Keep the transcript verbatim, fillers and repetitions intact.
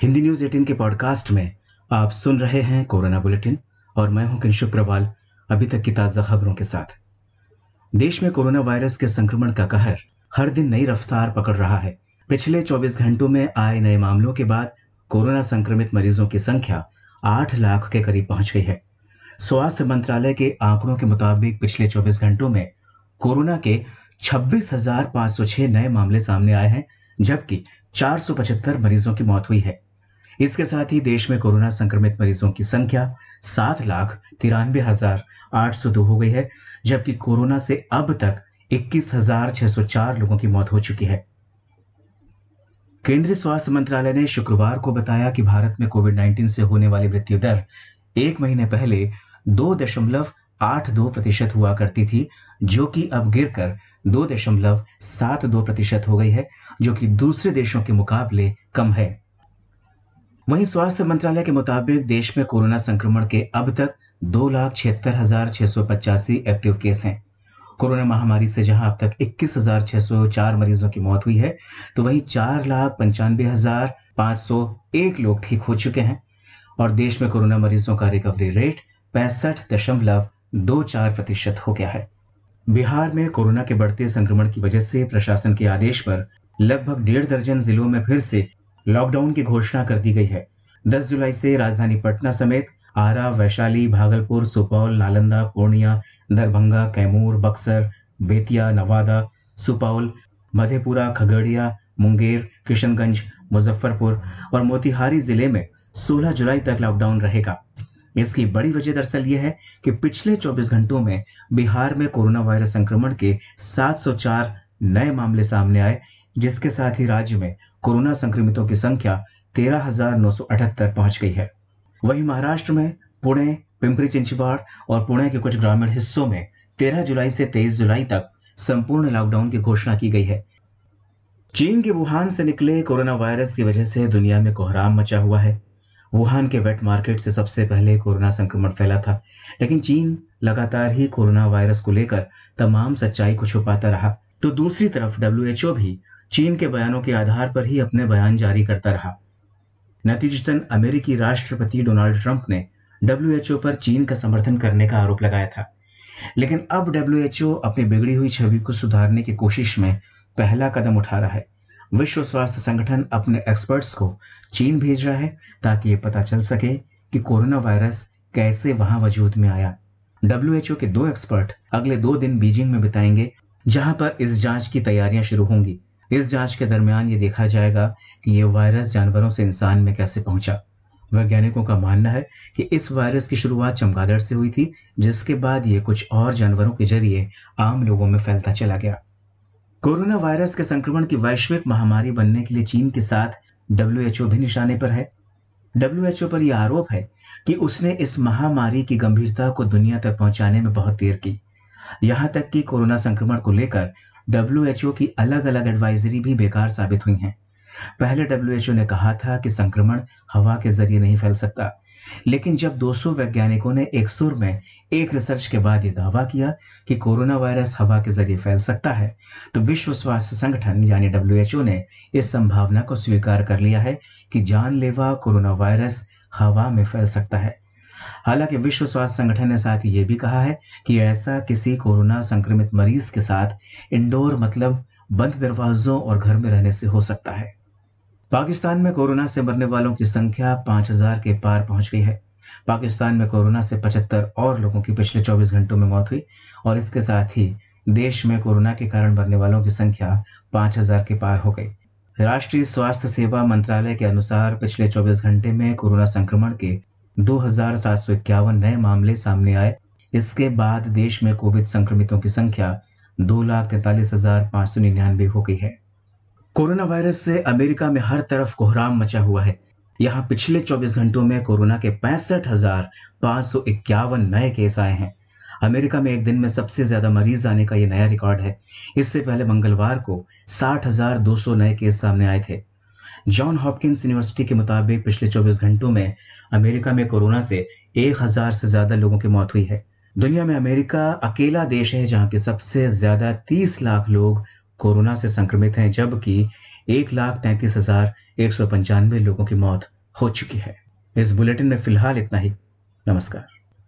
Hindi news अठारह के podcast में आप सुन रहे हैं कोरोना बुलेटिन और मैं हूं किंशुक प्रवाल। अभी तक की ताजा खबरों के साथ। देश में कोरोना वायरस के संक्रमण का कहर हर दिन नई रफ्तार पकड़ रहा है। पिछले चौबीस घंटों में आए नए मामलों के बाद कोरोना संक्रमित मरीजों की संख्या आठ लाख के करीब पहुंच गई है। स्वास्थ्य मंत्रालय के आंकड़ों के मुताबिक पिछले चौबीस घंटों में कोरोना के छब्बीस हजार पांच सौ छह नए मामले सामने आए हैं, जबकि चार सौ पचहत्तर मरीजों की मौत हुई है। इसके साथ ही देश में कोरोना संक्रमित मरीजों की संख्या सात लाख तिरानवे हजार आठ सौ दो हो गई है, जबकि कोरोना से अब तक इक्कीस हजार छह सौ चार लोगों की मौत हो चुकी है। केंद्रीय स्वास्थ्य मंत्रालय ने शुक्रवार को बताया कि भारत में कोविड उन्नीस से होने वाली मृत्यु दर एक महीने पहले दो दशमलव आठ दो प्रतिशत हुआ करती थी, जो कि अब गिरकर दो दशमलव सात दो प्रतिशत हो गई है, जो कि दूसरे देशों के मुकाबले कम है। वहीं स्वास्थ्य मंत्रालय के मुताबिक देश में कोरोना संक्रमण के अब तक दो लाख छिहत्तर हजार छह सौ पचासी एक्टिव केस हैं। कोरोना महामारी से जहां अब तक इक्कीस हजार छह सौ चार मरीजों की मौत हुई है, तो वहीं चार लाख पंचानवे हजार पांच सौ एक लोग ठीक हो चुके हैं और देश में कोरोना मरीजों का रिकवरी रेट पैंसठ दशमलव दो चार प्रतिशत हो गया है। बिहार में कोरोना के बढ़ते संक्रमण की वजह से प्रशासन के आदेश पर लगभग डेढ़ दर्जन जिलों में फिर से लॉकडाउन की घोषणा कर दी गई है। दस जुलाई से राजधानी पटना समेत आरा, वैशाली, भागलपुर, सुपौल, नालंदा, पूर्णिया, दरभंगा, कैमूर, बक्सर, बेतिया, नवादा, सुपौल, मधेपुरा, खगड़िया, मुंगेर, किशनगंज, मुजफ्फरपुर और मोतिहारी जिले में सोलह जुलाई तक लॉकडाउन रहेगा। इसकी बड़ी वजह दरअसल यह है कि पिछले चौबीस घंटों में बिहार में कोरोना वायरस संक्रमण के सात सौ चार नए मामले सामने आए, जिसके साथ ही राज्य में कोरोना संक्रमितों की संख्या तेरह हजार नौ सौ अठहत्तर पहुंच गई है। वहीं महाराष्ट्र में पुणे, पिंपरी चिंचवाड़ और पुणे के कुछ ग्रामीण हिस्सों में तेरह जुलाई से तेईस जुलाई तक संपूर्ण लॉकडाउन की घोषणा की गई है। चीन के वुहान से निकले कोरोना वायरस की वजह से दुनिया में कोहराम मचा हुआ है। वुहान के वेट मार्केट से सबसे पहले कोरोना संक्रमण फैला था, लेकिन चीन लगातार ही कोरोना वायरस को लेकर तमाम सच्चाई को छुपाता रहा। तो दूसरी तरफ डब्ल्यू एच ओ भी चीन के बयानों के आधार पर ही अपने बयान जारी करता रहा। नतीजतन अमेरिकी राष्ट्रपति डोनाल्ड ट्रंप ने डब्ल्यू एच ओ पर चीन का समर्थन करने का आरोप लगाया था, लेकिन अब डब्ल्यू एच ओ अपनी बिगड़ी हुई छवि को सुधारने की कोशिश में पहला कदम उठा रहा है। विश्व स्वास्थ्य संगठन अपने एक्सपर्ट्स को चीन भेज रहा है ताकि ये पता चल सके कि कोरोना वायरस कैसे वहां वजूद में आया। डब्ल्यू एच ओ के दो एक्सपर्ट अगले दो दिन बीजिंग में बिताएंगे, जहां पर इस जांच की तैयारियां शुरू होंगी। इस जांच के दरमियान ये देखा जाएगा कि ये वायरस जानवरों से इंसान में कैसे पहुंचा। वैज्ञानिकों का मानना है कि इस वायरस की शुरुआत चमगादड़ से हुई थी, जिसके बाद ये कुछ और जानवरों के जरिए आम लोगों में फैलता चला गया। कोरोना वायरस के संक्रमण की वैश्विक महामारी बनने के लिए चीन के साथ डब्ल्यू एच ओ भी निशाने पर है। डब्ल्यू एच ओ पर यह आरोप है कि उसने इस महामारी की गंभीरता को दुनिया तक पहुंचाने में बहुत देर की। यहां तक कि कोरोना संक्रमण को लेकर डब्ल्यू एच ओ की अलग अलग एडवाइजरी भी बेकार साबित हुई हैं। पहले डब्ल्यू एच ओ ने कहा था कि संक्रमण हवा के जरिए नहीं फैल सकता, लेकिन जब दो सौ वैज्ञानिकों ने एक सुर में एक रिसर्च के बाद यह दावा किया कि कोरोना वायरस हवा के जरिए फैल सकता है, तो विश्व स्वास्थ्य संगठन यानी डब्ल्यू एच ओ ने इस संभावना को स्वीकार कर लिया है कि जानलेवा कोरोना वायरस हवा में फैल सकता है। हालांकि विश्व स्वास्थ्य संगठन ने साथ ही ये भी कहा है कि ऐसा किसी कोरोना संक्रमित मरीज के साथ इंडोर मतलब बंद दरवाजों और घर में रहने से हो सकता है। पाकिस्तान में कोरोना से मरने वालों की संख्या पांच हजार के पार पहुंच गई है। पाकिस्तान में कोरोना से पचहत्तर और लोगों की पिछले चौबीस घंटों में मौत हुई और इसके साथ ही देश में कोरोना के कारण मरने वालों की संख्या पांच हजार के पार हो गई। राष्ट्रीय स्वास्थ्य सेवा मंत्रालय के अनुसार पिछले चौबीस घंटे में कोरोना संक्रमण के दो हजार सात सौ इक्यावन नए मामले सामने आए। इसके बाद देश में कोविड संक्रमितों की संख्या दो लाख तैंतालीस हजार पांच सौ निन्यानवे हो गई है। कोरोना वायरस से अमेरिका में हर तरफ कोहराम मचा हुआ है। यहाँ पिछले चौबीस घंटों में कोरोना के पैंसठ हजार पांच सौ इक्यावन नए केस आए हैं। अमेरिका में एक दिन में सबसे ज्यादा मरीज आने का यह नया रिकॉर्ड है। इससे पहले मंगलवार को साठ हजार दो सौ नए केस सामने आए थे। जॉन हॉपकिंस यूनिवर्सिटी के मुताबिक पिछले चौबीस घंटों में अमेरिका में कोरोना से एक हजार से ज्यादा लोगों की मौत हुई है। दुनिया में अमेरिका अकेला देश है जहां के सबसे ज्यादा तीस लाख लोग कोरोना से संक्रमित हैं, जबकि एक लाख तैंतीस हजार एक सौ पंचानवे लोगों की मौत हो चुकी है। इस बुलेटिन में फिलहाल इतना ही। नमस्कार।